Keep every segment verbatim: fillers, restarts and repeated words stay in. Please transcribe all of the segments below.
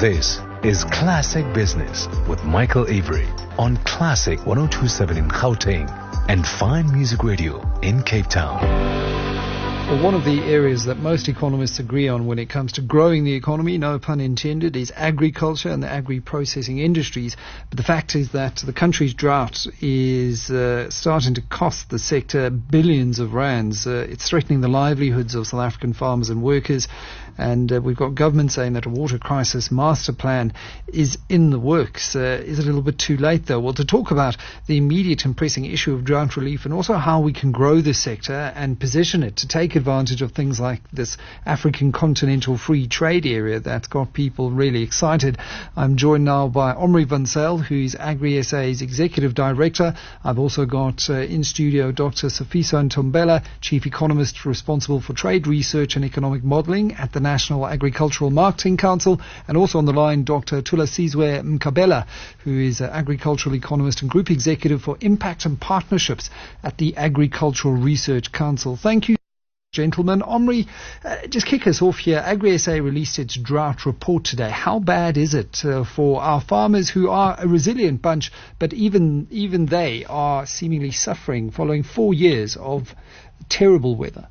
This is Classic Business with Michael Avery on Classic one oh two point seven in Gauteng and Fine Music Radio in Cape Town. Well, one of the areas that most economists agree on when it comes to growing the economy, no pun intended, is agriculture and the agri-processing industries. But the fact is that the country's drought is uh, starting to cost the sector billions of rands. Uh, it's threatening the livelihoods of South African farmers and workers. And uh, we've got government saying that a water crisis master plan is in the works. Uh, is it a little bit too late, though? Well, to talk about the immediate and pressing issue of drought relief and also how we can grow the sector and position it to take advantage of things like this African continental free trade area that's got people really excited. I'm joined now by Omri van Zyl, who's Agri-S A's Executive Director. I've also got uh, in studio Doctor Sifiso Ntombela, Chief Economist responsible for trade research and economic modelling at the National Agricultural Marketing Council, and also on the line Doctor Thulasizwe Mkabela, who is an agricultural economist and group executive for impact and partnerships at the Agricultural Research Council. Thank you, gentlemen. Omri, uh, just kick us off here. Agri-S A released its drought report today. How bad is it uh, for our farmers, who are a resilient bunch, but even even they are seemingly suffering following four years of terrible weather?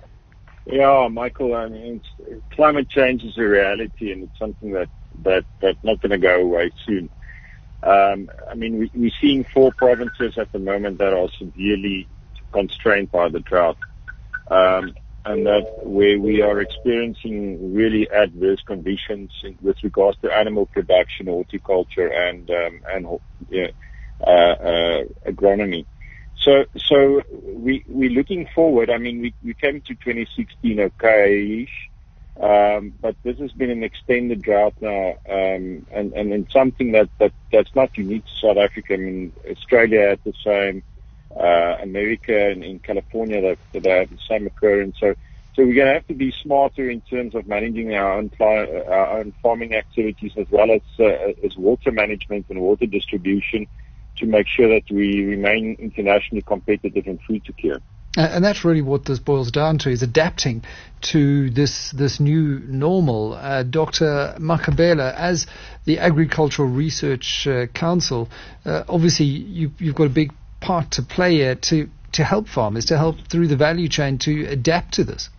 Yeah, Michael, I mean, it's, climate change is a reality, and it's something that, that, that's not going to go away soon. Um, I mean, we, we're seeing four provinces at the moment that are severely constrained by the drought. Um, and that where we are experiencing really adverse conditions in, with regards to animal production, horticulture, and um, and yeah, uh, uh, agronomy. So, so we we're looking forward. I mean, we we came to twenty sixteen okay-ish, um, but this has been an extended drought now, um, and and and something that, that that's not unique to South Africa. I mean, Australia had the same. Uh, America and in California that, that they have the same occurrence. So, so we're going to have to be smarter in terms of managing our own, our own farming activities, as well as uh, as water management and water distribution, to make sure that we remain internationally competitive in food security. Uh, and that's really what this boils down to, is adapting to this this new normal. Uh, Doctor Mkabela, as the Agricultural Research uh, Council, uh, obviously you, you've got a big part to play here to, to help farmers, to help through the value chain to adapt to this.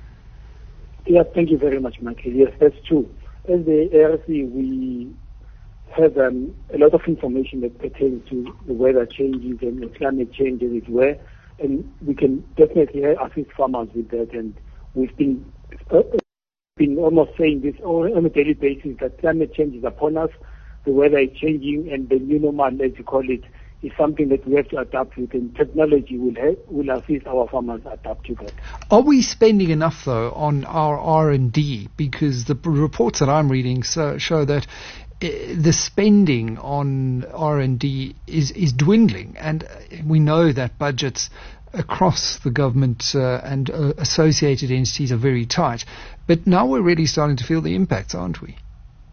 Yes, thank you very much, Michael. Yes, that's true. As the A R C, we have um, a lot of information that pertains to the weather changes and the climate change as it were, and we can definitely assist farmers with that. And we've been uh, been almost saying this on a daily basis, that climate change is upon us, the weather is changing, and the new normal, as you call it, is something that we have to adapt with, and technology will help, will assist our farmers adapt to that. Are we spending enough, though, on our R and D? Because the reports that I'm reading so, show that uh, the spending on R and D is, is dwindling, and we know that budgets across the government uh, and uh, associated entities are very tight. But now we're really starting to feel the impacts, aren't we?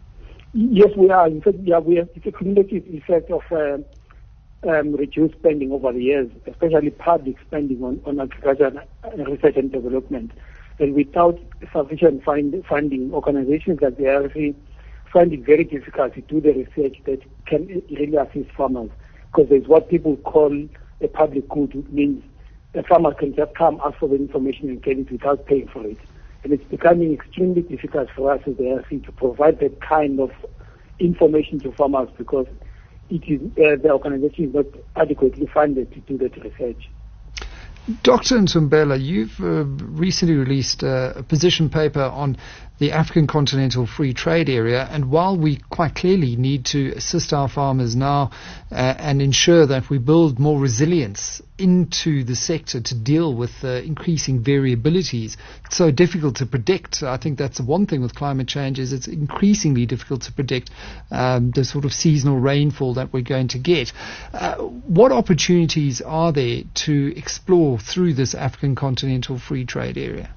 Yes, we are. In fact, yeah, we have, it's a cumulative effect of uh, Um, reduced spending over the years, especially public spending on, on agriculture and research and development. And without sufficient find, funding, organizations like the A R C find it very difficult to do the research that can really assist farmers, because there's what people call a public good. It means a farmer can just come, ask for the information and get it without paying for it. And it's becoming extremely difficult for us as the A R C to provide that kind of information to farmers, because it is uh, the organization is not adequately funded to do that research. Doctor Ntombela, you've uh, recently released uh, a position paper on the African Continental Free Trade Area, and while we quite clearly need to assist our farmers now uh, and ensure that we build more resilience into the sector to deal with uh, increasing variabilities, it's so difficult to predict. I think that's the one thing with climate change, is it's increasingly difficult to predict um, the sort of seasonal rainfall that we're going to get. Uh, what opportunities are there to explore through this African Continental Free Trade Area?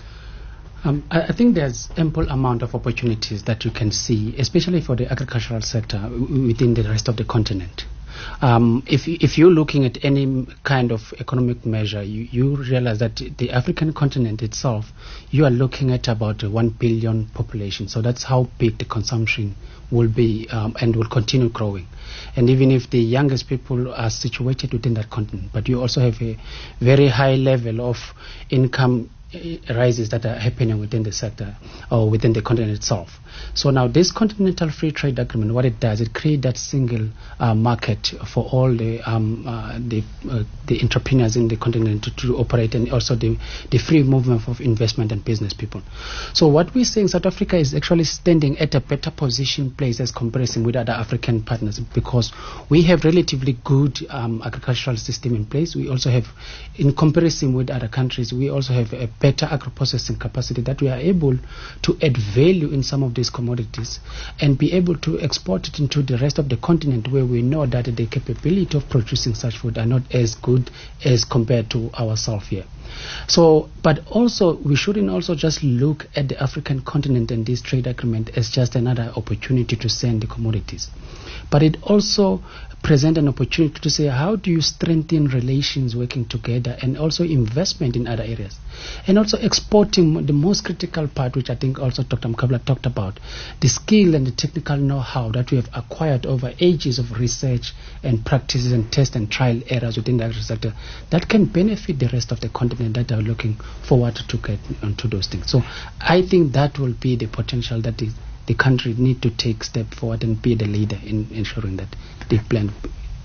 Um, I, I think there's ample amount of opportunities that you can see, especially for the agricultural sector w- within the rest of the continent. Um, if if you're looking at any kind of economic measure, you, you realize that the African continent itself, you are looking at about a one billion population. So that's how big the consumption will be um, and will continue growing. And even if the youngest people are situated within that continent, but you also have a very high level of income rises that are happening within the sector or within the continent itself. So now this Continental Free Trade Agreement, what it does, it creates that single uh, market for all the um, uh, the, uh, the entrepreneurs in the continent to, to operate, and also the, the free movement of investment and business people. So what we're saying, South Africa is actually standing at a better position place as comparison with other African partners, because we have relatively good um, agricultural system in place. We also have, in comparison with other countries, we also have a better agro-processing capacity that we are able to add value in some of these commodities and be able to export it into the rest of the continent, where we know that the capability of producing such food are not as good as compared to ourselves here. So, but also we shouldn't also just look at the African continent and this trade agreement as just another opportunity to send the commodities, but it also present an opportunity to say, how do you strengthen relations working together, and also investment in other areas, and also exporting the most critical part, which I think also Doctor Mkabla talked about, the skill and the technical know-how that we have acquired over ages of research and practices and test and trial errors within the agriculture sector that can benefit the rest of the continent that are looking forward to get onto those things. So I think that will be the potential that the the country need to take step forward and be the leader in ensuring that they plan.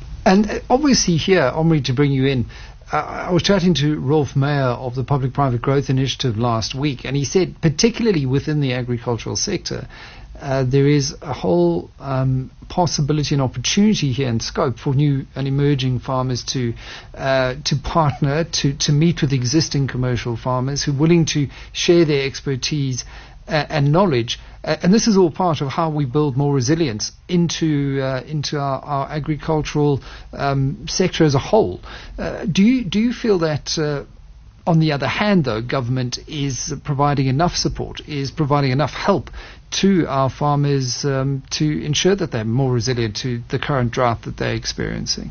And obviously here, Omri, to bring you in, uh, I was chatting to Rolf Meyer of the Public-Private Growth Initiative last week, and he said, particularly within the agricultural sector, uh, there is a whole um, possibility and opportunity here and scope for new and emerging farmers to uh, to partner, to, to meet with existing commercial farmers who are willing to share their expertise uh, and knowledge. Uh, and this is all part of how we build more resilience into uh, into our, our agricultural um, sector as a whole. Uh, do you do you feel that, uh, on the other hand, though, government is providing enough support, is providing enough help to our farmers um, to ensure that they're more resilient to the current drought that they're experiencing?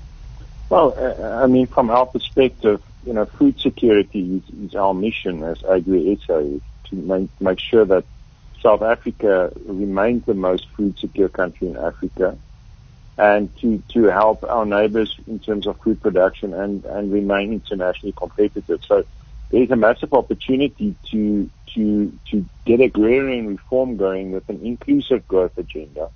Well, uh, I mean, from our perspective, you know, food security is, is our mission as Agri-S A, to make, make sure that South Africa remains the most food secure country in Africa, and to, to help our neighbors in terms of food production and, and remain internationally competitive. So there's a massive opportunity to to to get agrarian reform going with an inclusive growth agenda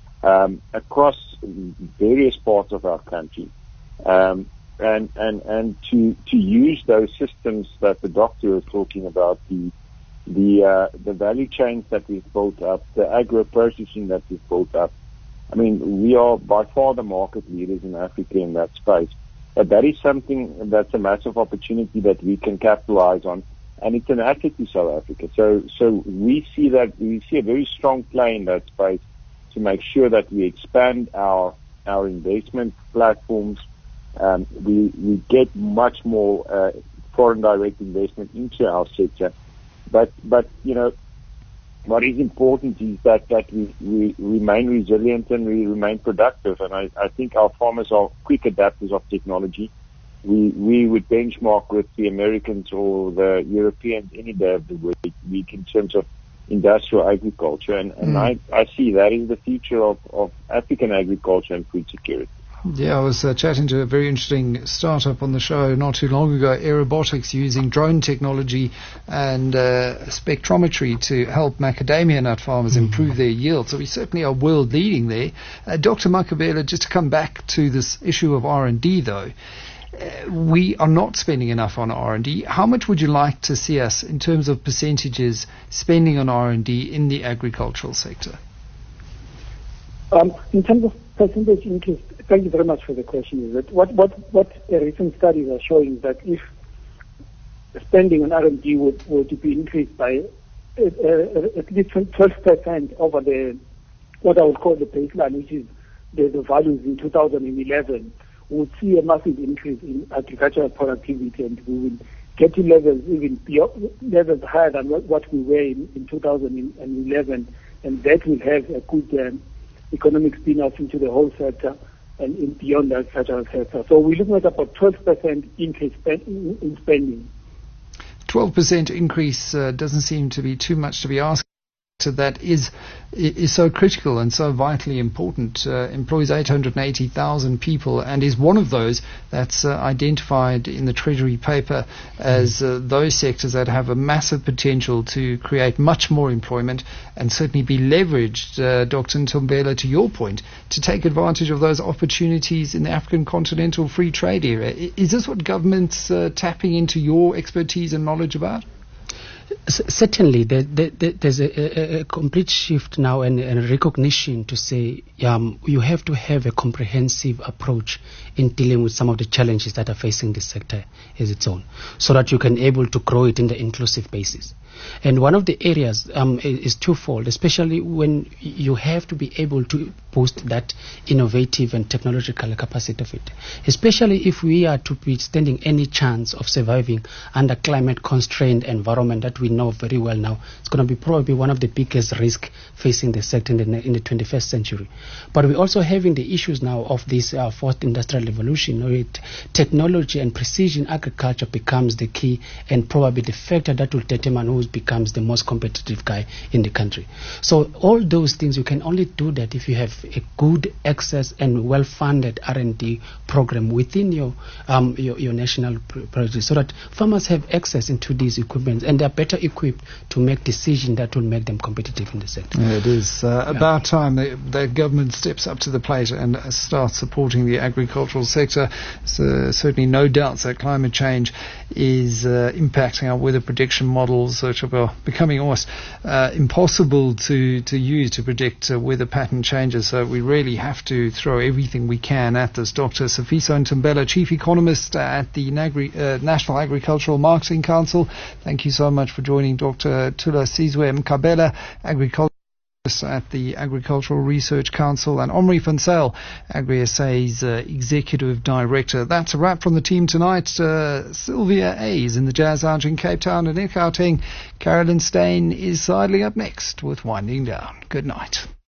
um, across various parts of our country, um, and and and to to use those systems that the doctor was talking about, the the uh, the value chains that we've built up, the agro processing that we've built up. I mean, we are by far the market leaders in Africa in that space. But that is something that's a massive opportunity that we can capitalize on, and it's an asset to South Africa. So, so we see that we see a very strong play in that space to make sure that we expand our our investment platforms. Um, we we get much more uh, foreign direct investment into our sector. But but you know, what is important is that, that we, we remain resilient and we remain productive. And I, I think our farmers are quick adapters of technology. We we would benchmark with the Americans or the Europeans any day of the week, week in terms of industrial agriculture. And, and mm. I, I see that is the future of, of African agriculture and food security. Yeah, I was uh, chatting to a very interesting startup on the show not too long ago, Aerobotics, using drone technology and uh, spectrometry to help macadamia nut farmers mm-hmm. improve their yield. So we certainly are world leading there. Uh, Doctor Makabela, just to come back to this issue of R and D though, uh, we are not spending enough on R and D. How much would you like to see us in terms of percentages spending on R and D in the agricultural sector? Um, in terms of percentage increase, thank you very much for the question. Is that what what what recent studies are showing is that if spending on R and D would, would be increased by uh, uh, at least twelve percent over the what I would call the baseline, which is the, the values in two thousand eleven, we would see a massive increase in agricultural productivity, and we will get to levels even beyond, levels higher than what, what we were in, in two thousand eleven, and that will have a good um, economic spin-off into the whole sector. and in beyond the agricultural sector. So we're looking at about twelve percent increase in spending. twelve percent increase uh, doesn't seem to be too much to be asked. That is is so critical and so vitally important. Uh, employs eight hundred eighty thousand people and is one of those that's uh, identified in the Treasury paper as uh, those sectors that have a massive potential to create much more employment and certainly be leveraged, uh, Doctor Ntombela, to your point, to take advantage of those opportunities in the African continental free trade area. Is this what government's uh, tapping into your expertise and knowledge about? Certainly, there, there, there's a, a, a complete shift now and, and recognition to say um, you have to have a comprehensive approach in dealing with some of the challenges that are facing this sector as its own, so that you can able to grow it in the inclusive basis. And one of the areas um, is twofold, especially when you have to be able to boost that innovative and technological capacity of it, especially if we are to be standing any chance of surviving under climate-constrained environment that we know very well now. It's going to be probably one of the biggest risks facing the sector in the, in the twenty-first century. But we're also having the issues now of this uh, fourth industrial revolution, where it, technology and precision agriculture becomes the key and probably the factor that will determine who becomes the most competitive guy in the country. So all those things, you can only do that if you have a good access and well-funded R and D program within your um, your, your national project, so that farmers have access into these equipment and they're better equipped to make decisions that will make them competitive in the sector. Yeah, it is uh, yeah. about time the, the government steps up to the plate and uh, starts supporting the agricultural sector. So certainly no doubts that climate change is uh, impacting our weather prediction models, which are becoming almost uh, impossible to, to use to predict uh, weather pattern changes. So we really have to throw everything we can at this. Doctor Sifiso Ntombela, Chief Economist at the Nagri, uh, National Agricultural Marketing Council. Thank you so much for joining. Doctor Tula Sizwe Mkabela, Agriculture at the Agricultural Research Council, and Omri van Zyl, Agri-S A's uh, Executive Director. That's a wrap from the team tonight. Uh, Sylvia A is in the Jazz Lounge in Cape Town, and in Gauteng, Carolyn Steyn is sidling up next with Winding Down. Good night.